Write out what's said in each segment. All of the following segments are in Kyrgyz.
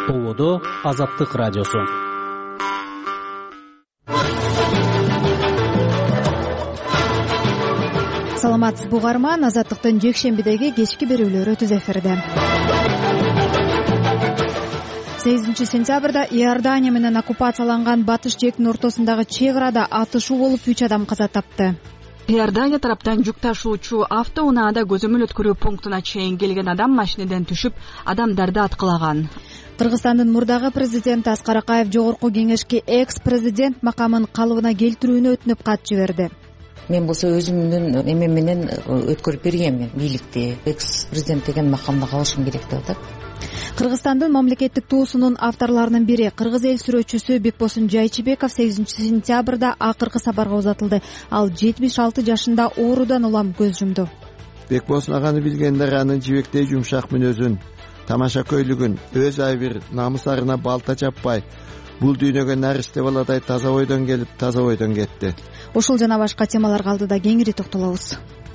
Болодо Азаттык радиосу. Саламатсыз бугарман, Азаттыктын жекшембидеги кечки берүүлөрү түз эфирде. 8 сентябрда Иордания менен оккупацияланган Батыш жээктин ортосундагы чек арада атышуу болуп 3 адам каза тапты. Иордания тараптан жүк ташуучу автоунаада көзөмөл өткөрүү пунктуна чейин келген адам машинеден түшүп, адамдарды аткылаган. Кыргызстандын мурдагы президенти Аскар Акаев жогорку кеңешке экс-президент макамын калыбына келтирүүнү өтүнүп кат жиберди. Мен болсо өзүмдүн эмем менен өткөрүп бергенмин бийликти. Экс-президент деген макамда калышым керек деп атат. Кыргызстандын мамлекеттик туусунун авторлорунун бири кыргыз эл сүрөтчүсү Бекбосун Жайчыбеков 8 сентябрда акыркы сапарга узатылды. Ал 76 жашында оорудан улам көз жумду. Бекбосун аганы билгендер анын жибектей жумшак мүнөзүн, тамаша көйлүгүн, өз айбир намусарына балта чаппай, бул дүйнөгө наристе баладай таза ойдон келип, таза ойдон кетти. Ушул жана башка темаларга алдыда кеңири токтолобуз.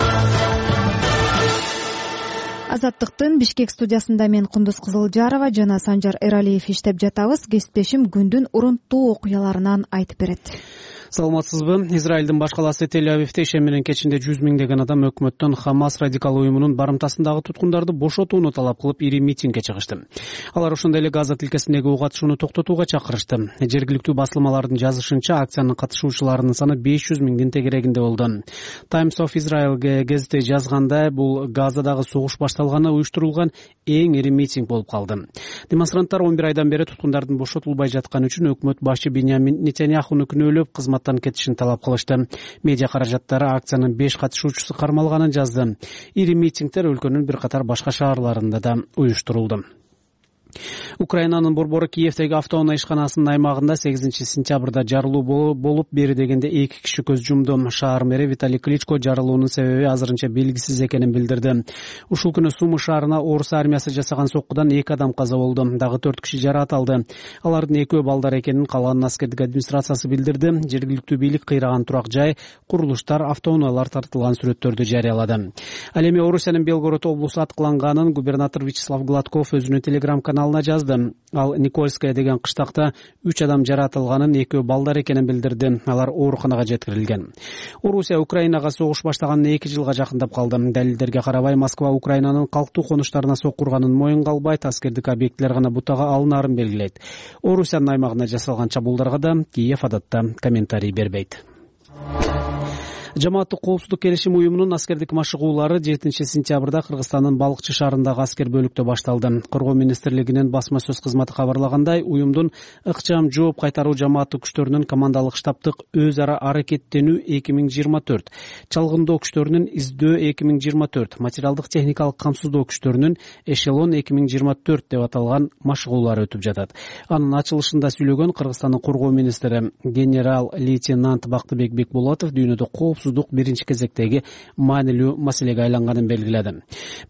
Азаттыктын Бишкек студиясында мен Кундуз Кызылжарова жана Санжар Эралиев иштеп жатабыз. Кесиптешим күндүн урунттуу окуяларынан айтып берет. Саламатсызбы? Израилдин баш калаасы Тель-Авивде ишем менен кечинде 100 миңдеген адам өкмөттөн Хамас радикал уюмунун барымтасындагы туткундарды бошотууну талап кылып ири митингге чыгышты. Алар ошондой эле Газа тилкесиндеги ок атышууну токтотууга чакырышты. Жергиликтүү басылмалардын жазышынча, акциянын катышуучуларынын саны 500 миңдин тегерегинде болду. Times of Israel гезити жазгандай, бул Газадагы согуш башталганы уюштурулган эң ири митинг болуп калды. Демонстранттар 11 айдан бери туткундардын бошотулбай жатканы үчүн өкмөт башы Биньямин Нетаньяхуну күнөөлөп, кызматтан кетишин талап кылышты. Медиа каражаттары акциянын 5 катышуучусу кармалганын жазды. Ири митингдер өлкөнүн бир катар башка шаарларында да уюштурулду. Украинанын борбору Киевдеги автоунаа ишканасынын аймагында 8 сентябрда жарылуу болуп, бери дегенде 2 киши көз жумду. Шаар мэри Виталий Кличко жарылуунун себеби азырынча белгисиз экенин билдирди. Ушул күнү Сумы шаарына орус армиясы жасаган соккудан 2 адам каза болду. Дагы 4 киши жараат алды. Алардын экөө балдар экенин калган аскердик администрациясы билдирди. Жергиликтүү бийлик кыйраган турак жай, курулуштар, автоунаалар тартылган сүрөттөрдү жарыялады. Ал эми Орусиянын Белгород облусу аткыланганын губернатор Вячеслав Гладков өзүнүн телеграм-каналына жазды. Ал Никольская деген кыштакта 3 адам жараат алганын, экөө балдар экенин билдирди. Алар ооруканага жеткирилген. Орусия Украинага согуш баштаганына 2 жылга жакындап калды. Далилдерге карабай, Москва Украинанын калктуу конуштарына соккурганын моюнга албайт, аскердик объектилер гана бутага алынаарын белгилейт. Орусиянын аймагына жасалган чабуулдарга да Киев адатта комментарий бербейт. Жамааттык коопсуздук келишим уюмунун аскердик машыгуулары 7 сентябрда Кыргызстандын Балыкчы шаарындагы аскер бөлүктө башталды. Коргоо министрлигинин басма сөз кызматы кабарлагандай, уюмдун ыкчам жооп кайтаруу жамааттык күчтөрүнүн командалык штабтык өз ара аракеттенүү 2024, чалгындоо күчтөрүнүн издөө 2024, материалдык техникалык камсыздоо күчтөрүнүн эшелон 2024 деп аталган машыгуулары өтүп жатат. Анын ачылышында сүйлөгөн Кыргызстандын коргоо министри генерал-лейтенант Бактыбек Бекболотов дүйнөдө коопсуздук биринчи кезектеги маанилүү маселеге айланганын белгиледи.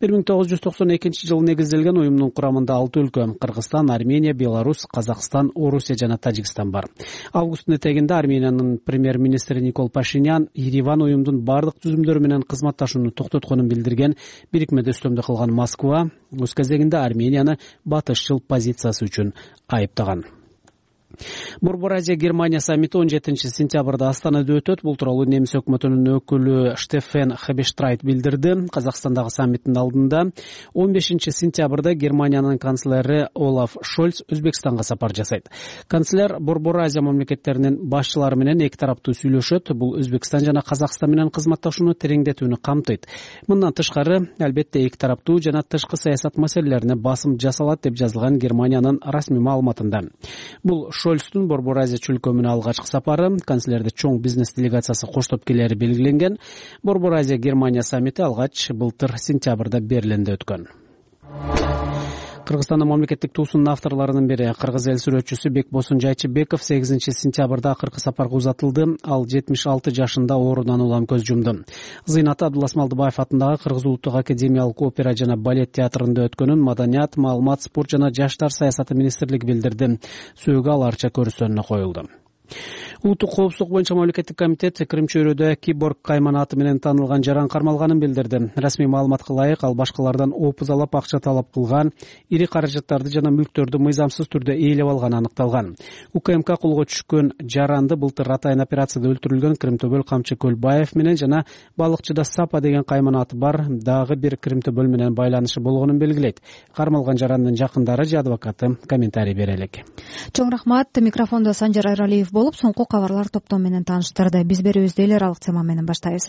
1992 жылы негизделген уюмдун курамында 6 өлкө — Кыргызстан, Армения, Беларусь, Казакстан, Орусия жана Тажикстан бар. Августтун этегинде Армениянын премьер-министри Никол Пашинян Ереван уюмдун бардык түзүмдөрү менен кызматташууну токтотконун билдирген. Бирикмеде өстөмдө кылган Москва өз кезегинде Арменияны батышчыл позициясы үчүн айыптаган. Борбор Азия Германия саммити 17 сентябрда Астанада өтөт. Бул тууралуу немис өкмөтүнүн өкүлү Штефен Хебештрайт билдирди. Казакстандагы саммиттин алдында 15 сентябрда Германиянын канцлери Олаф Шольц Өзбекстанга сапар жасайт. Канцлер Борбор Азия мамлекеттеринин башчылары менен эки тараптуу сүйлөшөт. Бул Өзбекстан жана Казакстан менен кызматташууну тереңдетүүнү камтыйт. Мындан тышкары, албетте эки тараптуу жана тышкы саясат маселелерине басым жасалат деп жазылган Германиянын расмий маалыматында. Бул Шольцтун Борбор Азия чөлкөмүнө алгачкы сапары, канцлерди чоң бизнес делегациясы коштоп келери белгиленген. Борбор Азия Германия саммити алгач былтыр сентябрда Берлинде өткөн. Кыргызстандын мамлекеттик туусунун авторлорунун бири кыргыз эл сүрөтчүсү Бекбосун Жайчыбеков 8 сентябрда акыркы сапарга узатылды. Ал 76 жашында оорудан улам көз жумду. Зыйнаты Абдулла Смалдыбаев атындагы Кыргыз улуттук академиялык опера жана балет театрында өткөнүн Маданият, маалымат, спорт жана жаштар саясаты министрлиги билдирди. Сөөгү аларча көрүүсүнө коюлду. Улуттук коопсуздук боюнча мамлекеттик комитет Крим чөйрөдө киборг кайман аты менен таанылган жаран кармалганын билдирди. Расмий маалыматка ылайык, ал башкалардан опузалап акча талап кылган, ири каражаттарды жана мүлктөрдү мыйзамсыз түрдө ээлеп алганы аныкталган. УКМК колго түшкөн жаранды былтыр атайын операцияда өлтүрүлгөн Кримтөбөл Камчы Көлбаев менен жана балыкчыда Сапа деген кайман аты бар дагы бир Кримтөбөл менен байланышы болгонун белгилейт. Кармалган жарандын жакындары же адвокаты комментарий бере элек. Чоң рахмат. Микрофондо Санжар Айралиев болуп, соңку кабарлар топтому менен тааныштырды. Биз берүүбүздү эл аралык тема менен баштайбыз.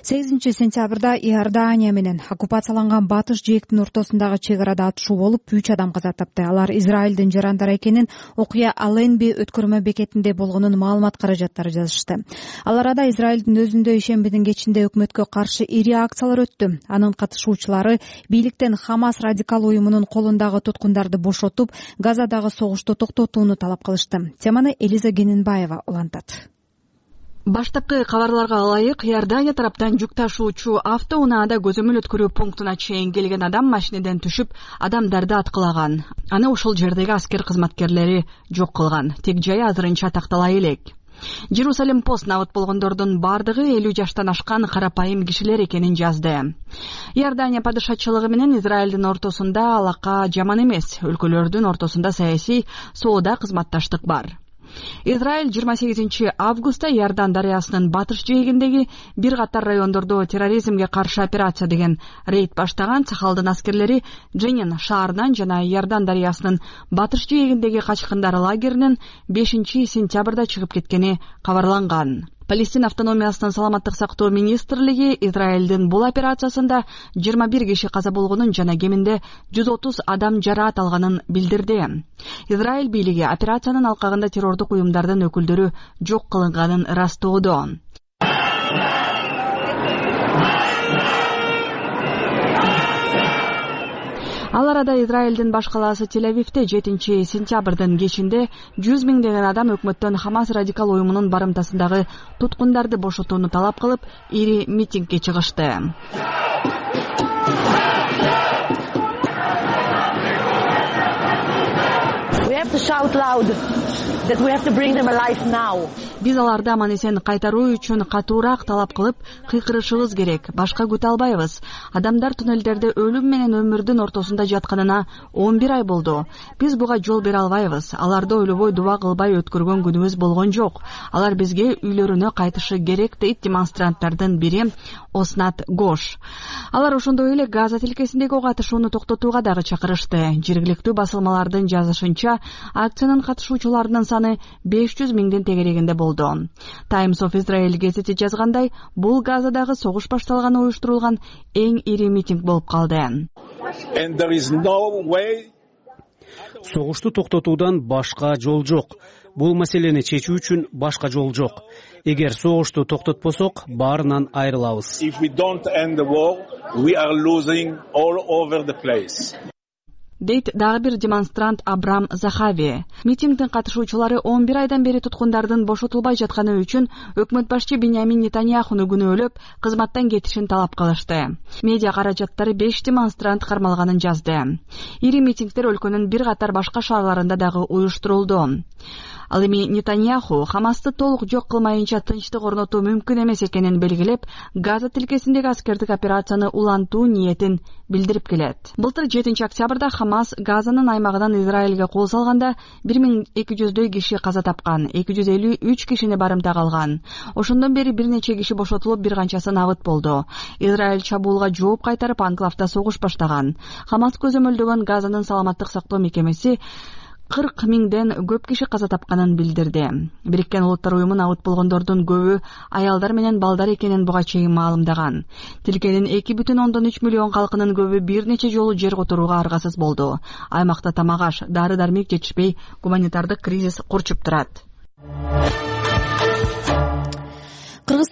8 сентябрда Иордания менен оккупацияланган батыш жээктин ортосундагы чек арада атышуу болуп, 3 адам каза тапты. Алар Израилдин жарандары экенин окуя Аленби өткөрмө бекетинде болгонун маалымат каражаттары жазышты. Ал арада Израилдин өзүндө ишембидин кечинде өкмөткө каршы ири акциялар өттү. Анын катышуучулары бийликтен Хамас радикал уюмунун колундагы туткундарды бошотуп, Газадагы согушту токтотууну талап кылышты. Теманы Элиза Генинбаева улантат. Баштапкы кабарларга ылайык, Иордания тараптан жүк ташуучу автоунаада көзөмөл өткөрүү пунктуна чейин келген адам машинеден түшүп, адамдарды аткылаган. Аны ошол жердеги аскер кызматкерлери жок кылган. Тек жайы азырынча тактала элек. Jerusalem Post набыт болгондордун бардыгы 50 жаштан ашкан карапайым кишилер экенин жазды. Иордания падышачылыгы менен Израилдин ортосунда алака жаман эмес. Өлкөлөрдүн ортосунда саясий соода кызматташтык бар. Израиль 28 августта Иордан дарыясынын батыш жээгиндеги бир катар райондордо терроризмге каршы операция деген рейд баштаган. Сахалдын аскерлери Дженин шаарынан жана Иордан дарыясынын батыш жээгиндеги качкындар лагеринен 5 сентябрда чыгып кеткени кабарланган. Палестина автономиясынын саламаттык сактоо министрлиги Израилдин бул операциясында 21 киши каза болгонун жана кеминде 130 адам жараат алганын билдирди. Израиль бийлиги операциянын алкагында террордук уюмдардын өкүлдөрү жок кылынганын ырастоодо. Ал арада Израилдин баш калаасы Тель-Авивде 7 сентябрдын кечинде 100 миңдеген адам өкмөттөн Хамас радикал уюмунун барымтасындагы туткундарды бошотууну талап кылып, ири митингге чыгышты. Биз аларды аман-эсен кайтаруу үчүн катуураак талап кылып, кыйкырышыбыз керек. Башка күтө албайбыз. Адамдар туннелдерде өлүм менен өмүрдүн ортосунда жатканына 11 ай болду. Биз буга жол бере албайбыз. Аларды ойлобой, дуба кылбай өткөргөн күнүбүз болгон жок. Алар бизге үйлөрүнө кайтышы керек, дейт демонстранттардын бири Оснат Гош. Алар ошондой эле Газа тилкесиндеги ок атышууну токтотууга дагы чакырышты. Жергиликтүү басылмалардын жазышынча, акциянын катышуучуларынын саны 500 миңдин тегерегинде болду. Times of Israel газети жазгандай, бул Газадагы согуш башталганы уюштурулган эң ири митинг болуп калды. Согушту токтотуудан башка жол жок. Бул маселени чечүү үчүн башка жол жок. Эгер согушту токтотпосок, баарынан айрылабыз. Дейт дагы бир демонстрант Абрам Захави. Митингдин катышуучулары 11 айдан бери туткундардын бошотулбай жатканы үчүн өкмөт башчы Биньямин Нетаньяхуну күнөөлөп, кызматтан кетишин талап кылышты. Медиа каражаттары 5 демонстрант кармалганын жазды. Ири митингдер өлкөнүн бир катар башка шаарларында дагы уюштурулду. Ал эми Нетаньяху Хамасты толук жок кылмайынча тынчтык орнотуу мүмкүн эмес экенин белгилеп, Газа тилкесиндеги аскердик операцияны улантуу ниетин билдирип келет. Былтыр 7 октябрда Хамас Газанын аймагынан Израилге кол салганда 1200 киши каза тапкан, 253 кишини барымтага алган. Ошондон бери бир нече киши бошотулуп, бир канчасы набыт болду. Израиль чабуулга жооп кайтарып, анклавда согуш баштаган. Хамас көзөмөлдөгөн Газанын саламаттык сактоо мекемеси 40 миңден көп киши каза тапканын билдирди. Бириккен Улуттар уюму набыт болгондордун көбү аялдар менен балдар экенин буга чейин маалымдаган. Тилкенин 2,3 миллион калкынын көбү бир нече жолу жер которууга аргасыз болду. Аймакта тамак-аш, дары-дармек жетишпей, гуманитардык кризис курчуп турат.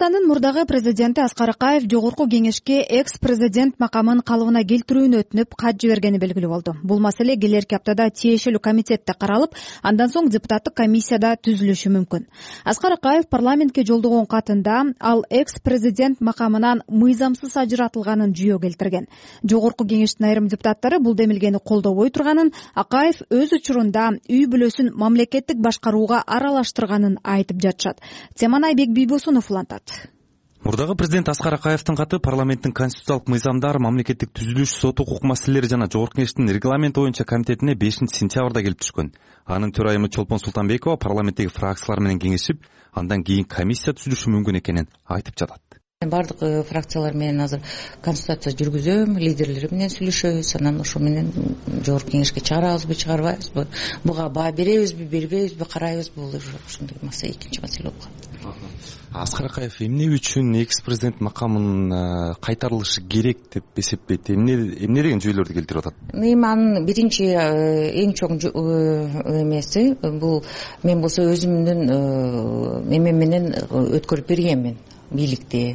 Кыргызстандын мурдагы президенти Аскар Акаев жогорку кеңешке экс-президент макамын калыбына келтирүүнү өтүнүп кат жибергени белгилүү болду. Бул маселе келерки аптада тиешелүү комитетте каралып, андан соң депутаттык комиссияда түзүлүшү мүмкүн. Аскар Акаев парламентке жолдогон катында ал экс-президент макамынан мыйзамсыз ажыратылганын жүйө келтирген. Жогорку кеңештин айрым депутаттары бул демилгени колдобой турганын, Акаев өз учурунда үй бүлөсүн мамлекеттик башкарууга аралаштырганын айтып жатышат. Теманы Айбек Бийбосунов Мурдагы президент Аскар Акаевдин каты парламенттин конституциялык мыйзамдар, мамлекеттик түзүлүш, сот укук маселелери жана жогорку кеңештин регламенти боюнча комитетине 5-сентябрда келип түшкөн. Анын төрайымы Чолпон Султанбекова парламенттеги фракциялар менен кеңешип, андан кийин комиссия түзүлүшү мүмкүн экенин айтып жатат. Бардык фракциялар менен азыр консультация жүргүзөм, лидерлери менен сүйлөшөбүз, анан ошо менен жогорку кеңешке чыгарабызбы, чыгарбайбызбы, буга баа беребизби, бербейбизби, карайбызбы, бул ошондой маселе, экинчи маселе болуп калат. Аскар Акаев эмне үчүн экс-президент макамын кайтарылышы керек деп эсептейт? Эмне деген жүйөлөрдү келтирип атат? Эми анын биринчи эң чоң эмеси бул, мен болсо өзүмдүн эмем менен өткөрүп бергенмин бийликти.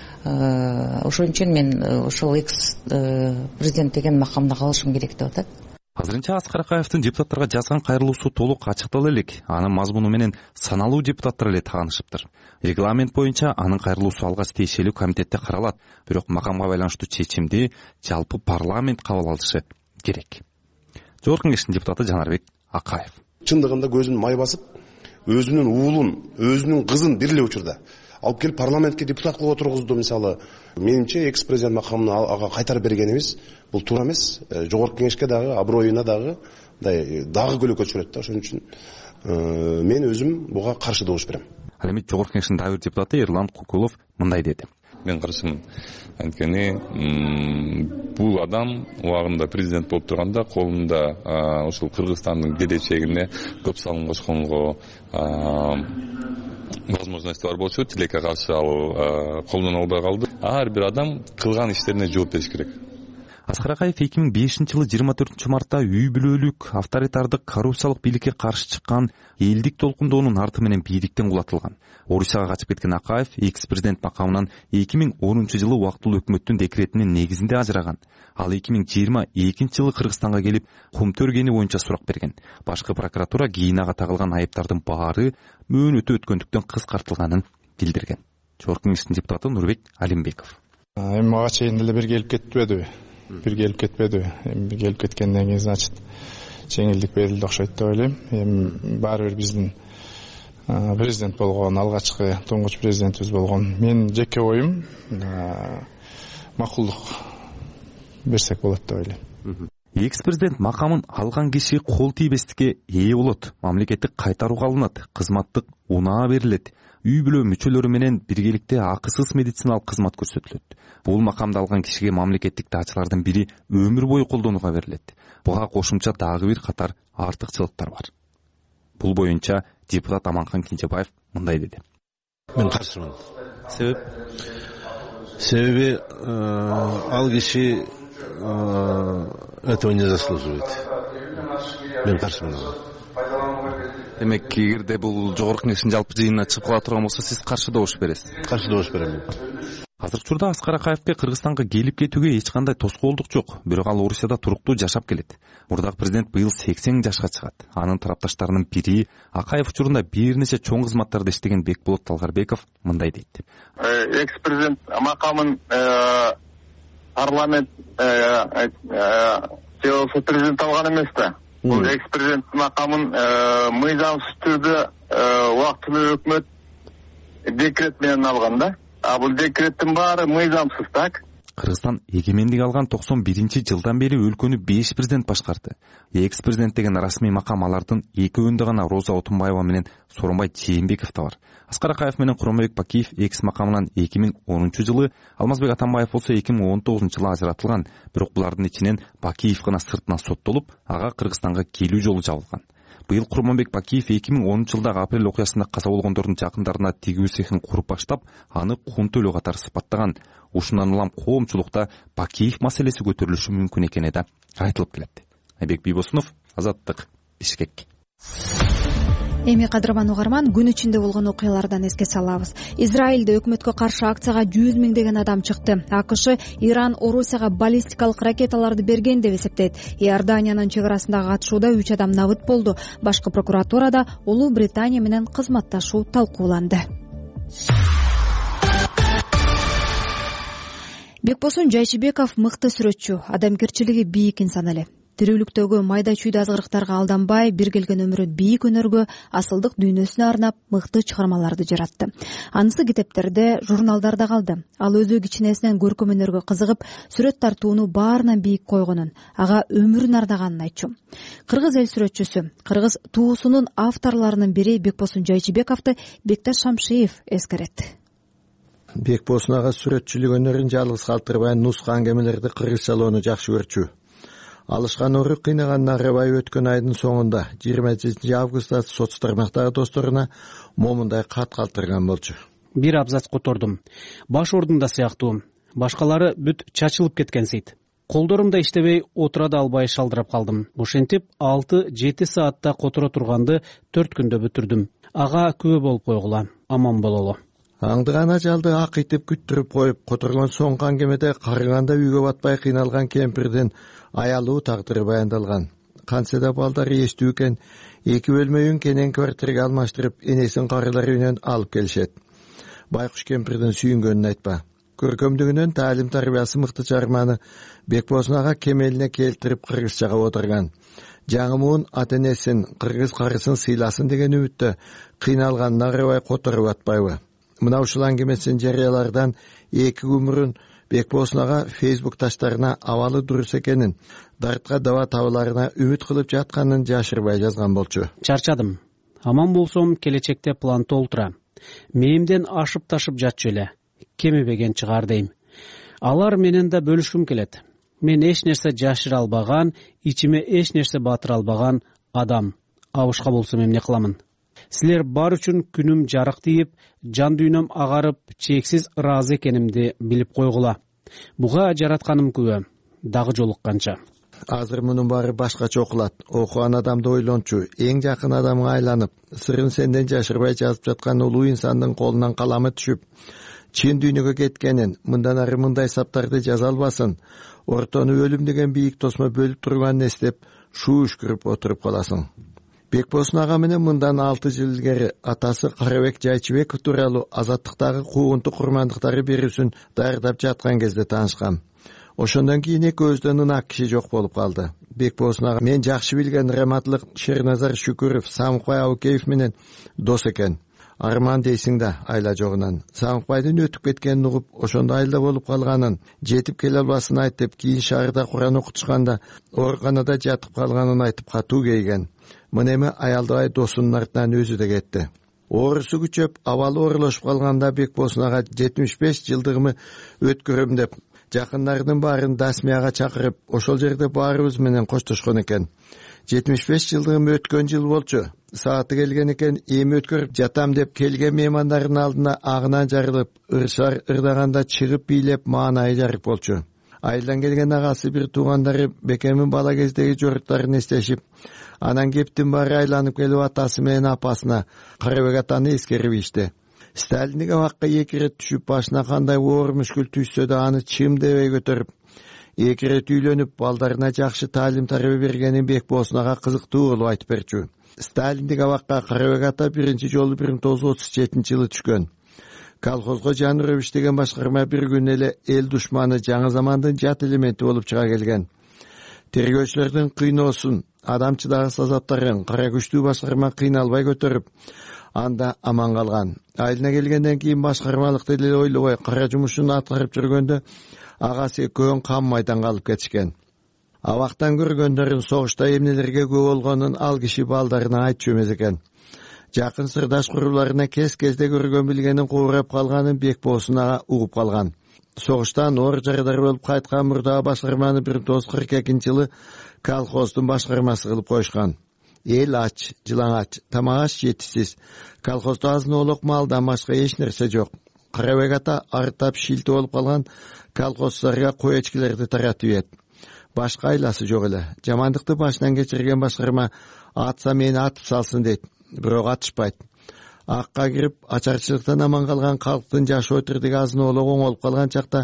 Ошон үчүн мен ошол экс-президент деген макамда калышым керек деп атат. Азырынча Аскар Акаевдин депутаттарга жазган кайрылуусу толук ачыктала элек. Анын мазмуну менен саналуу депутаттар эле таанышыптыр. Регламент боюнча анын кайрылуусу алгач тиешелүү комитетте каралат, бирок макамга байланыштуу чечимди жалпы парламент кабыл алышы керек. Жогорку кеңештин депутаты Жанарбек Акаев. Чындыгында көзүн май басып, өзүнүн уулун, өзүнүн кызын бир эле учурда алып келип парламентке депутат кылып отургузду. Мисалы, менимче экс-президент макамын ага кайтарып бергенибиз бул туура эмес. Жогорку кеңешке дагы, аброюна дагы көлөкө түшүрөт да. Ошон үчүн мен өзүм буга каршы добуш берем. Ал эми жогорку кеңештин дагы бир депутаты Эрлан Кукулов мындай деди. Мен каршымын. Анткени бул адам убагында президент болуп турганда колунда ушул Кыргызстандын келечегине көп салым кошконго возможность бар болчу, тилекке каршы ал колдоно албай калды. Ар бир адам кылган иштерине жооп бериш керек. Аскар Акаев 2005-жылы 24-мартта үй бүлөлүк, авторитардык, коррупциялык бийликке каршы чыккан элдик толкундоонун арты менен бийликтен кулатылган. Орусияга качып кеткен Акаев экс-президент макамынан 2010-жылы убактылуу өкмөттүн декретинин негизинде ажыраган. Ал 2022-жылы Кыргызстанга келип, кумту өргени боюнча сурак берген. Башкы прокуратура кийин ага тагылган айыптардын баары мөөнөтү өткөндүктөн кыскартылганын билдирген. Жогорку кеңештин депутаты Нурбек Алимбеков. Эми мага чейин деле бир келип кетпедиби? Бир келип кетпедиби? Эми келип кеткенден кийин, значит, жеңилдик берилди окшойт деп ойлойм. Эми баары бир биздин президент болгон, алгачкы туңгуч президентибиз болгон. Мен жеке оюм макулдук берсек болот деп ойлойм. Экс-президент макамын алган киши кол тийбестикке ээ болот. Мамлекеттик кайтарууга алынат, кызматтык унаа берилет. Үй бүлө мүчөлөрү менен биргеликте акысыз медициналык кызмат көрсөтүлөт. Бул макамды алган кишиге мамлекеттик даачылардын бири өмүр бою колдонууга берилет. Буга кошумча дагы бир катар артыкчылыктар бар. Бул боюнча депутат Аманхан Кинжебаев мындай деди. Мен каршымын. Себеби ал киши этого не заслуживает. Мен каршымын. Демек, эгерде бул жогорку кеңештин жалпы жыйынына чыгып кала турган болсо, сиз каршы добуш бересиз? Каршы добуш берем. Азыркы учурда Аскар Акаевке Кыргызстанга келип кетүүгө эч кандай тоскоолдук жок. Бирок ал Орусияда туруктуу жашап келет. Мурдагы президент быйыл 80 жашка чыгат. Анын тарапташтарынын бири Акаев учурунда бир нече чоң кызматтарда иштеген Бекболот Талгарбеков мындай дейт. Экс-президент макамын парламент президент алган эмес да. Бул экс-президент макамын мыйзамсыз түрдө убактылуу өкмөт декрет менен алган да. Бул декреттин баары мыйзамсыз, так? Кыргызстан эгемендик алган 91-жылдан бери өлкөнү 5 президент башкарды. Экс-президент деген расмий макам алардын экөөндө гана Роза Отунбаева менен Сооронбай Жээнбеков да бар. Аскар Акаев менен Куромбек Бакиев экс макамынан 2010-жылы, Алмазбек Атамбаев болсо 2019-жылы ажыратылган. Бирок булардын ичинен Бакиев гана сыртынан соттолуп, ага Кыргызстанга келүү жолу жабылган. Быйыл Куромбек Бакиев 2010-жылдагы апрель окуясында каза болгондордун жакындарына тигүү цехин куруп баштап, аны кунту өлө катары сыпаттаган. Ушундан улам коомчулукта Бакиев маселеси көтөрүлүшү мүмкүн экени да айтылып келет. Айбек Бийбосунов, Азаттык, Бишкек. Эми кадырман угарман, күн ичинде болгон окуялардан эске салабыз. Израилде өкмөткө каршы акцияга 100 миңдеген адам чыкты. АКШ Иран Орусияга баллистикалык ракеталарды берген деп эсептейт. Иорданиянын чек арасындагы катышууда 3 адам набыт болду. Башкы прокуратурада Улуу Британия менен кызматташуу талкууланды. Бекбосын Жайчыбеков мыкты сүрөтчү, адамгерчилиги бийик инсан эле. Тирүүлүктөгү майда чүйдө азгырыктарга алданбай, бир келген өмүрүн бийик өнөргө, асылдык дүйнөсүнө арнап мыкты чыгармаларды жаратты. Анысы китептерде, журналдарда калды. Ал өзү кичинесинен көркөм өнөргө кызыгып, сүрөт тартууну баарынан бийик койгонун, ага өмүрүн арнаганын айтчу. Кыргыз эл сүрөтчүсү, кыргыз туусунун авторлорунун бири Бекбосын Жайчыбековду Бекташ Шамшиев эскерет. Бекбосын ага сүрөтчүлүк өнөрүн жалгыз калтырбай, нуска аңгемелерди кыргызчалоону жакшы көрчү. Алышкан ору кыйнаганына арабай өткөн айдын соңунда 27 августта соц тармактагы досторуна момундай кат калтырган болчу. Бир абзац котордум. Баш ордунда сыяктуу. Башкалары бүт чачылып кеткенсийт. Колдорумда иштебей отура да албай шалдырап калдым. Ошентип 6-7 саатта которо турганды 4 күндө бүтүрдүм. Ага күбө болуп койгула, аман бололу. Аңдыган ажалды ак итип күттүрүп коюп, которгон соңку аңгемеде карыганда үйгө батпай кыйналган кемпирдин аялуу тагдыры баяндалган. Кантсе да балдары эстүү экен, 2 бөлмө үй кенен квартирага алмаштырып, энесин карылары үйүнөн алып келишет. Байкуш кемпирдин сүйүнгөнүн айтпа. Көркөмдүгүнөн таалим тарбиясы мыкты чарманы Бекбосын ага кемелине келтирип кыргызчага отурган. Жаңымуун ата-энесин, кыргыз карысын сыйласын деген үмүттө кыйналганына арабай которуп атпайбы. Мына ушул аңгемесин жарыялардан 2 күн мурун Бекбосын ага Facebook таштарына абалы дурус экенин, дартка даба табыларына үмүт кылып жатканын жашырбай жазган болчу. Чарчадым. Аман болсом келечекте план толтура. Мээмден ашып ташып жатчу эле. Кемебеген чыгар дейм. Алар менен да бөлүшкүм келет. Мен эч нерсе жашыра албаган, ичиме эч нерсе батыра албаган адам. Абышка болсом эмне кыламын? Силер бар үчүн күнүм жарык тийип, жан дүйнөм агарып, чексиз ыраазы экенимди билип койгула. Буга жаратканым күбө, дагы жолукканча. Азыр мунун баары башкача окулат. Окуган адамды ойлончу, эң жакын адамыңа айланып, сырын сенден жашырбай жазып жаткан улуу инсандын колунан каламы түшүп, чын дүйнөгө кеткенин, мындан ары мындай саптарды жаза албасын, ортону өлүм деген бийик тосмо бөлүп турганын эстеп, шууш-күрүп отуруп каласың. Бекбосын ага менен мындан 6 жыл илгери атасы Карабек Жайчыбеков тууралуу азаттыктагы куугунтук курмандыктары берүүсүн даярдап жаткан кезде таанышкам. Ошондон кийин экөөбүздөн ынак киши жок болуп калды. Бекбосын ага мен жакшы билген раматлык Шерназар Шүкүров, Самыкбай Абукеев менен дос экен. Арман дейсиң да айла жогунан. Самыкбайдын өтүп кеткенин угуп, ошондо айылда болуп калганын, жетип келе албасын айтып, кийин шаарда Куран окутушканда ооруканада жатып калганын айтып катуу кейген. Мына эми аялдыбай досунун артынан өзү да кетти. Оорусу күчөп, абалы оорулашып калганда Бекбосын ага 75 жылдыгымы өткөрөм деп, жакындарынын баарын Дасмияга чакырып, ошол жерде баарыбыз менен коштошкон экен. 75 жылдыгым өткөн жыл болчу. Сааты келген экен, эми өткөрүп жатам деп келген меймандардын алдына агынан жарылып, ыршар ырдаганда чыгып бийлеп маанайы жарык болчу. Айылдан келген агасы бир туугандары Бекемин бала кездеги жоруктарын эстешип, анан кептин баары айланып келип атасы менен апасына Карабек атаны эскерип ишти. Сталиндик абакка 2 рет түшүп, башына кандай оор мүшкүл түшсө да аны чым дебей көтөрүп, 2 рет үйлөнүп, балдарына жакшы таалим тарбия бергенин Бекбосын ага кызыктуу кылып айтып берчү. Сталиндик абакка Карабек ата биринчи жолу 1937-жылы түшкөн. Колхозго Жанурович деген башкарма бир күн эле эл душманы, жаңы замандын жат элементи болуп чыга келген. Тергөөчүлөрдүн кыйноосун, адамчыдагы азаптарын кара күчтүү башкарма кыйналбай көтөрүп, анда аман калган. Айылына келгенден кийин башкармалыкты эле ойлобой кара жумушун аткарып жүргөндө агасы экөөн кам майданга алып кетишкен. Абактан көргөндөрүн, согушта эмнелерге күбө болгонун ал киши балдарына айтчу эмес экен. Жакын сырдаш куруларына кезде көргөн билгенин куурап калганын Бекбосын ага угуп калган. Согуштан оор жарадар болуп кайткан мурдагы башкарманы 1942-жылы колхоздун башкармасы кылып коюшкан. Эл ач, жылаңач, тамак-аш жетишсиз. Колхоздо азын-оолук малдан башка эч нерсе жок. Карабек ата артап шилти болуп калган колхозчуларга кой эчкилерди таратып ийет. Башка айласы жок эле. Жамандыкты башынан кечирген башкарма атса мени атып салсын дейт. бирок атышпайт. Акка кирип ачарчылыктан аман калган калктын жашоо тирдиги азын-оолу оңолуп калган чакта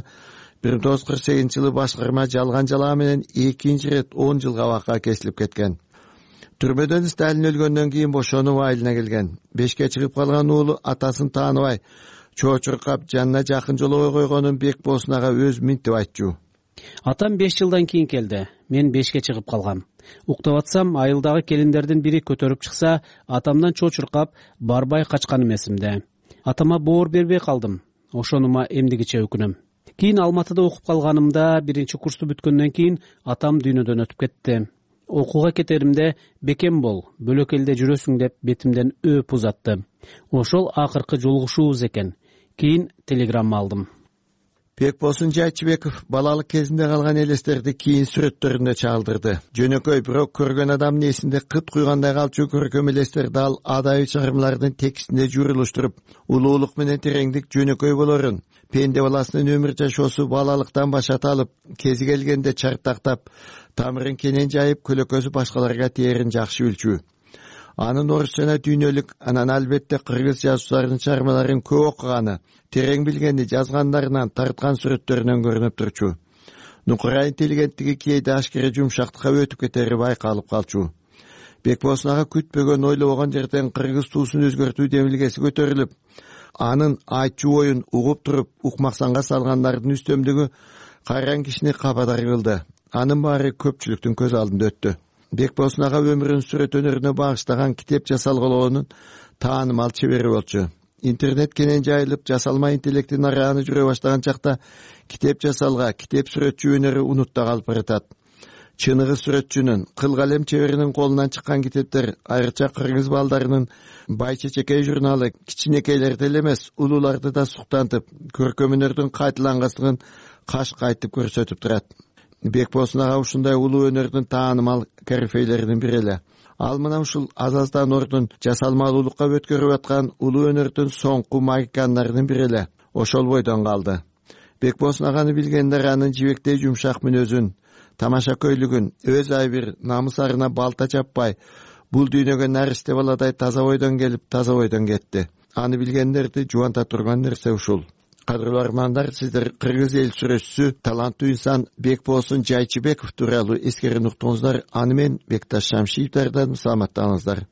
1948-жылы башкарма жалган жалаа менен экинчи ирет 10 жылга абакка кесилип кеткен. Түрмөдөн Сталин өлгөндөн кийин бошонуп айылына келген. 5ке чыгып калган уулу атасын тааныбай чоочуркап жанына жакын жолобой койгонун Бекбосунага өз минтип айтчу. Атам 5 жылдан кийин келди. Мен 5ке чыгып калгам. Уктап атсам, айылдагы келиндердин бири көтөрүп чыкса, атамдан чоочуркап барбай качканым эсимде. Атама боор бербей калдым. Ошонума эмдигиче өкүнөм. Кийин Алматыда окуп калганымда 1-курсту бүткөндөн кийин атам дүйнөдөн өтүп кетти. Окууга кетеримде бекем бол, бөлөк элде жүрөсүң деп бетимден өөп узатты. Ошол акыркы жолугушуубуз экен. Кийин телеграмма алдым. Бекбосын Жайчыбеков балалык кезинде калган элестерди кийин сүрөттөрүндө чагылдырды. Жөнөкөй бирок көргөн адамдын эсинде кыт куйгандай калчу көркөм элестерди ал адайы чыгармалардын текстинде журулуштуруп, улуулук менен тереңдик жөнөкөй болорун, пенде баласынын өмүр жашоосу балалыктан башата алып, кези келгенде чартактап, тамырын кенен жайып, көлөкөсү башкаларга тээрин жакшы билчү. Анын орусча дүйнөлүк, анан албетте кыргыз жазуучуларынын чыгармаларын көп окуганы, терең билгени жазгандарынан тарткан сүрөттөрүнөн көрүнүп турчу. Нукура интеллигенттиги кээде ашкере жумшактыкка өтүп кетери байкалып калчу. Бекбосунага күтпөгөн ойлобогон жерден кыргыз туусун өзгөртүү демилгеси көтөрүлүп, анын айтчу оюн угуп туруп, укмаксанга салгандардын үстөмдүгү кайран кишини кабадар кылды. Анын баары көпчүлүктүн көз алдында өттү. Бекбосунага өмүрүн сүрөт өнөрүнө багыштаган китеп жасалголоонун таанымал чебери болчу. Интернет кенен жайылып, жасалма интеллектин арааны жүрө баштаган чакта китеп жасалга, китеп сүрөтчү өнөрү унутта калып баратат. Чыныгы сүрөтчүнүн, кыл калем чеберинин колунан чыккан китептер айрыкча кыргыз балдарынын Бай Чечекей журналы кичинекейлерди эле эмес, улууларды да суктантып, көркөм өнөрдүн кайталангаслыгын каш кайтып көрсөтүп турат. Бекбосунага ушундай улуу өнөрдүн таанымал корифейлеринин бири эле. Ал мына ушул аз-аздан ордун жасалмалуулукка өткөрүп аткан улуу өнөрдүн соңку магикандарынын бири эле. Ошол бойдон калды. Бекбосунаганы билгендер анын жибектей жумшак мүнөзүн, тамашакөйлүгүн, өз айбир намыс арына балта чаппай, бул дүйнөгө наристе баладай таза бойдон келип, таза бойдон кетти. Аны билгендерди жубанта турган нерсе ушул. Кадырлуу армандар, сиздер кыргыз эл сүрөтчүсү, таланттуу инсан Бекбосын Жайчыбеков тууралуу эскерин уктуңуздар. Аны мен Бекташ Шамшиевтерден саламаттаңыздар.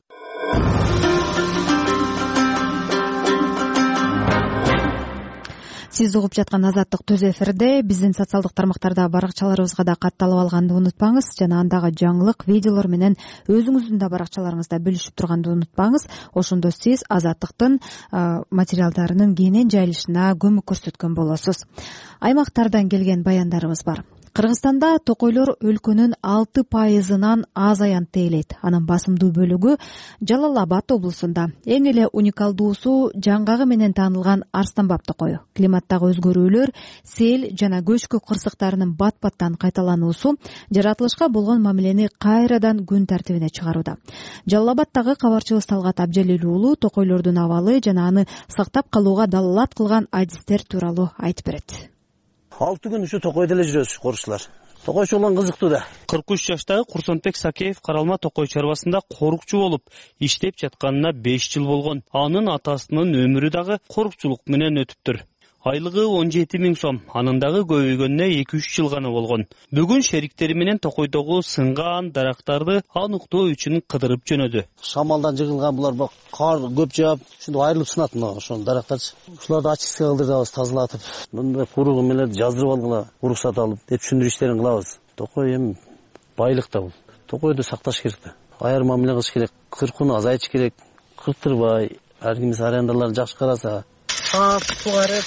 Сиз угуп жаткан Азаттык Түз эфирде. Биздин социалдык тармактарда баракчаларыбызга да катталып алганды унутпаңыз жана андагы жаңылык видеолор менен өзүңүздүн да баракчаларыңызда бөлүшүп турганды унутпаңыз. Ошондо сиз Азаттыктын материалдарынын кенен жайылышына көмөк көрсөткөн болосуз. Аймактардан келген баяндарыбыз бар. Кыргызстанда токойлор өлкөнүн 6% аз аянтты ээлейт. Анын басымдуу бөлүгү Жалал Абад облусунда. Эң эле уникалдуусу жаңгагы менен таанылган арстанбап токою. Климаттагы өзгөрүүлөр, сел жана көчкү кырсыктарынын бат-баттан кайталануусу жаратылышка болгон мамилени кайрадан күн тартибине чыгарууда. Жалал Абадтагы кабарчыбыз Талгат Абжалил уулу токойлордун абалы жана аны сактап калууга далалат кылган адистер тууралуу айтып берет. 6 күн ушу токойдо эле жүрөбүз корушчулар. Токойчу болгон кызыктуу да. 43 жаштагы Курсонбек Сакеев Каралма токой чарбасында корукчу болуп иштеп жатканына 5 жыл болгон. Анын атасынын өмүрү дагы корукчулук менен өтүптүр. Айлыгы 17 000 сом, анын дагы көбөйгөнүнө 2-3 жыл гана болгон. Бүгүн шериктери менен токойдогу сынган дарактарды аныктоо үчүн кыдырып жөнөдү. Шамалдан жыгылган булар кар көп жаап, ушунду айрылып сынат мына ошол дарактарчы. Ушуларды очистка кылдырабыз, тазалатып, мындай куругу менен жаздырып алгыла, уруксат алып, деп түшүндүрүү иштерин кылабыз. Токой эми байлык да бул. Токойду сакташ керек да. Айыр мамиле кылыш керек, кыркууну азайтыш керек. Кырктырбай, ар кимиз арендаларын жакшы караса, сугарып,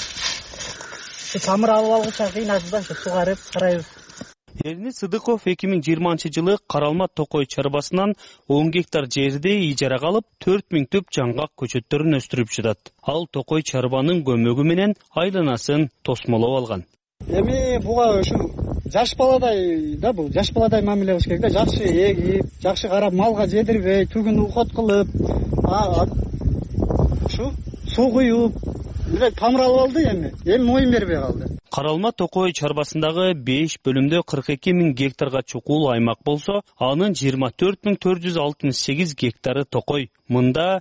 тамыр алып алгыча кыйнашыбыздан сугарып карайбыз. Эрни Сыдыков 2020 жылы Каралма токой чарбасынан 10 гектар жерди ижарага алып, 4000 түп жаңгак көчөттөрүн өстүрүп жатат. Ал токой чарбанын көмөгү менен айланасын тосмолоп алган. Эми буга ушу жаш баладай да, бул жаш баладай мамиле кылыш керек да, жакшы эгип, жакшы карап, малга жедирбей, түгүн ухот кылып, ушу суу куюп, мындай тамыр алып алды эми моюн бербей калды. Каралма Токой чарбасындагы 5 бөлүмдө 42 000 гектарга чукул аймак болсо, анын 24 468 гектары Токой. Мында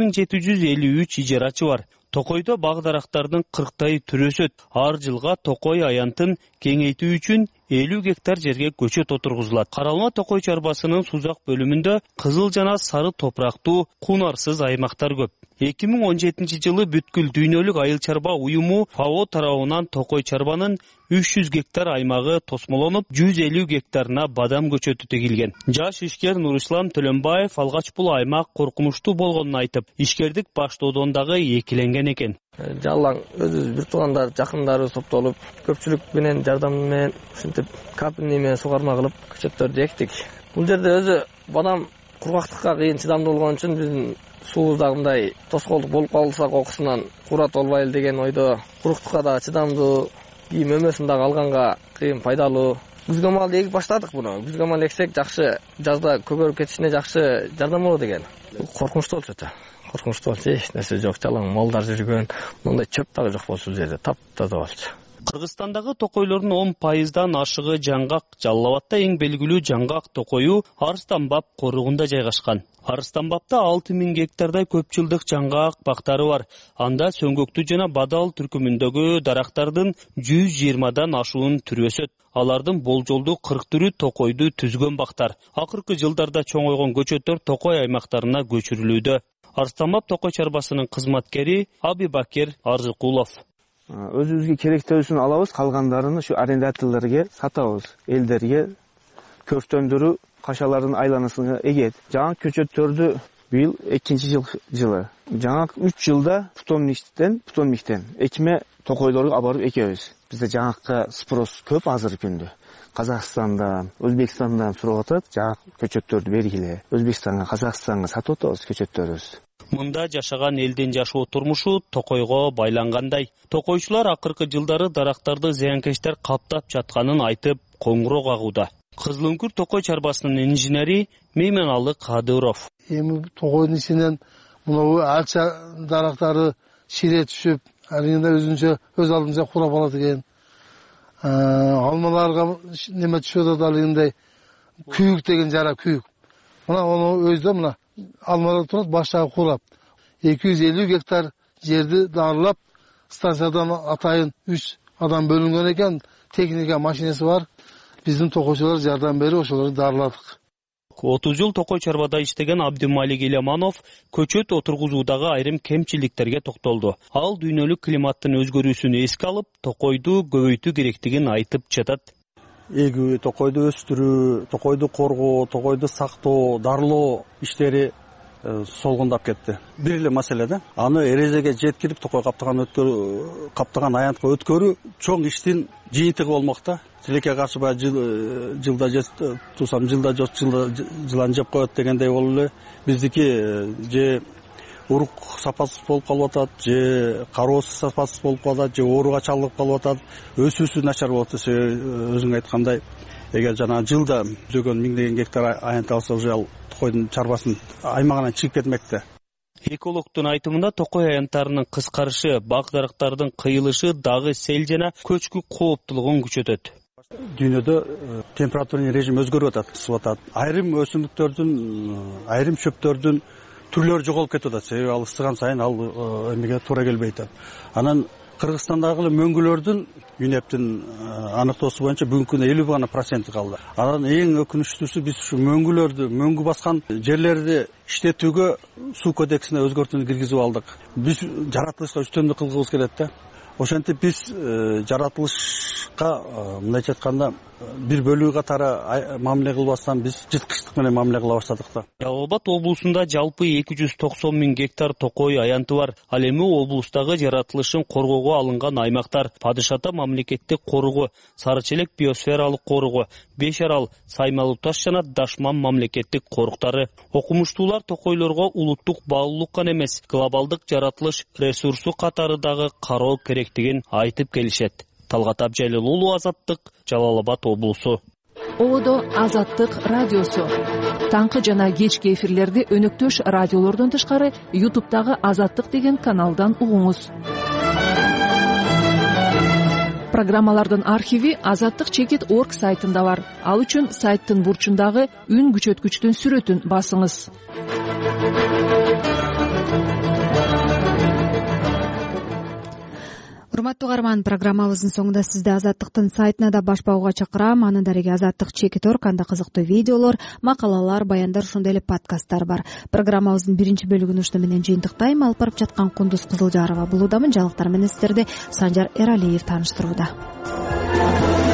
1753 ижарачы бар. Токойдо бак дарактардын 40 түрү өсөт. Ар жылга Токой аянтын кеңейтүү үчүн 50 гектар жерге көчөт отургузулат. Каралма Токой чарбасынын сузак бөлүмүндө кызыл жана сары топурактуу, кунарсыз аймактар көп. 2017 жылы бүткүл дүйнөлүк айыл чарба уюму ФАО тарабынан Токой чарбанын 300 гектар аймагы тосмолонуп, 150 гектарына бадам көчөтү тегилген. Жаш ишкер Нурислам Төлөнбаев алгач бул аймак коркунучтуу болгонун айтып, ишкердик баштоодон дагы экиленген экен. Жалаң өзүбүз бир туугандар, жакындарыбыз топтолуп, көпчүлүк менен жардам менен ушинтип капельный менен сугарма кылып көчөттөрдү эктик. Бул жерде өзү бадам кургактыкка кыйын чыдамдуу болгон үчүн биздин суубузда мындай тоскоолдук болуп калса кокусунан куурат болбайлы деген ойдо, куруктукка да чыдамдуу, кийим өмөсүн дагы алганга кыйын пайдалуу. Күзгө маал эгип баштадык буну. Күзгө маал эксек жакшы, жазда көгөрүп кетишине жакшы жардам болот экен. Коркунучтуу болчу өтө. Коркунучтуу болчу, эч нерсе жок, жалаң малдар жүргөн, мындай чөп дагы жок болчу жерде, таптаза болчу. Кыргызстандагы токойлордун 10% ашыгы жаңгак. Жалал Абадта эң белгилүү жаңгак токою Арыстанбаб коругунда жайгашкан. Арыстанбабта 6000 гектардай көп жылдык жаңгак бактары бар. Анда сөңгөктүү жана бадал түркүмүндөгү дарактардын 120дан ашуун түрү өсөт. Алардын болжолдуу 40 түрү токойду түзгөн бактар. Акыркы жылдарда чоңойгон көчөттөр Токой аймактарына көчүрүлүүдө. Арыстанбаб Токой чарбасынын кызматкери Абибакир Арзыкулов. Өзүбүзгө керектүүсүн алабыз, калгандарын ушу арендаторлорго сатабыз. Элдерге көртөндүрүү кашалардын айланасына эгет. Жаңа көчөттөрдү быйыл 2-жылы. Жаңа 3 жылда Путомниктен экме токойлорго абарып экебиз. Бизде жаңакка спрос көп азыр күндө. Казакстандан, Өзбекстандан сурап атат, жаңа көчөттөрдү бергиле. Өзбекстанга, Казакстанга сатып атабыз көчөттөрүбүздү. Мында жашаган элдин жашоо турмушу Токойго байлангандай. Токойчулар акыркы жылдары дарактарды зыянкечтер каптап жатканын айтып, коңгуроо кагууда. Кызылөңкүр Токой чарбасынын инженери Мейманалы Кадыров. Эми Токойдун ичинен мынау алча дарактары шире түшүп, арийинде өзүнчө өз алдынча курап алат экен. Алмаларга неме түшүп атат алыйындай күйүк деген жара күйүк. Мына ону өзү мына алмалар турат баштагы курап. 250 гектар жерди дарылап, станциядан атайын 3 адам бөлүнгөн экен, техника машинеси бар. Биздин токойчулар жардам берип ошолорду дарыладык. 30 жыл Токой чарбада иштеген Абдымалик Иляманов көчөт отургузуудагы айрым кемчиликтерге токтолду. Ал дүйнөлүк климаттын өзгөрүүсүн эске алып, Токойду көбөйтүү керектигин айтып жатат. Эгүү, Токойду өстүрүү, Токойду коргоо, Токойду сактоо, дарылоо иштери солгундап кетти. Бир эле маселе да. Аны эрежеге жеткирип Токой каптаган аянтка өткөрүү чоң иштин жыйынтыгы болмокта. Тилекке каршыбай жылда тусам жылда жок жылан жеп коет дегендей болуп эле биздики же урук сапасыз болуп калып атат, же кароосу сапасыз болуп калат, же ооруга чалдыгып калып атат, өсүүсү начар болуп атат. Өзүң айткандай, эгер жана жылда жүзөгөн миңдеген гектар аянт алса, уже ал Токойдун чарбасынын аймагынан чыгып кетмекте. Экологтун айтымында Токой аянттарынын кыскарышы, бак дарактардын кыйылышы дагы сел жана көчкү кооптулугун күчөтөт. Дүйнөдө температурный режим өзгөрүп атат, ысып атат. Айрым өсүмдүктөрдүн, айрым шөптөрдүн түрлөрү жоголуп кетип атат. Себеби ал ысыган сайын ал эмеге туура келбей атат. Анан Кыргызстандагы мөңгүлөрдүн ЮНЕПтин аныктоосу боюнча бүгүнкү күндө 50 гана проценти калды. Анан эң өкүнүчтүүсү биз ушу мөңгү баскан жерлерди иштетүүгө суу кодексине өзгөртүүнү киргизип алдык. Биз жаратылышка үстөмдүк кылгыбыз келет да. Ошентип биз жаратылышка мындайча айтканда бир бөлүгү катары мамиле кылбастан биз жыткычтык менен мамиле кыла баштадык да. Жалал Абад облусунда жалпы 290 000 гектар Токой аянты бар. Ал эми облустагы жаратылышын коргоого алынган аймактар: Падышата мамлекеттик коругу, Сары Челек биосфералык коругу, Беш Арал, Саймалуу таш жана Дашман мамлекеттик коруктары. Окумуштуулар Токойлорго улуттук баалуулук гана эмес, глобалдык жаратылыш ресурсу катары дагы кароо керектигин айтып келишет. Талгат Абжалил уулу, Азаттык, Жалал Абад облусу. Одо Азаттык радиосу. Таңкы жана кечки эфирлерди өнөктөш радиолордон тышкары YouTube'дагы Азаттык деген каналдан угуңуз. программалардын архиви Азаттык чекит org сайтында бар. Ал үчүн сайттын бурчундагы үн күчөткүчтүн сүрөтүн басыңыз. Урматтуу угарман, программабыздын соңунда сизди Азаттыктын сайтына да башпауга чакырам. Анын дареги Азаттык чекит org, анда кызыктуу видеолор, макалалар, баяндар, ошондой эле подкасттар бар. Программабыздын биринчи бөлүгүн ушуну менен жыйынтыктайм. Алып барып жаткан Кундуз Кызылжарова. Бул удамын жаңылыктар менен сиздерди Санжар Эралиев тааныштырууда.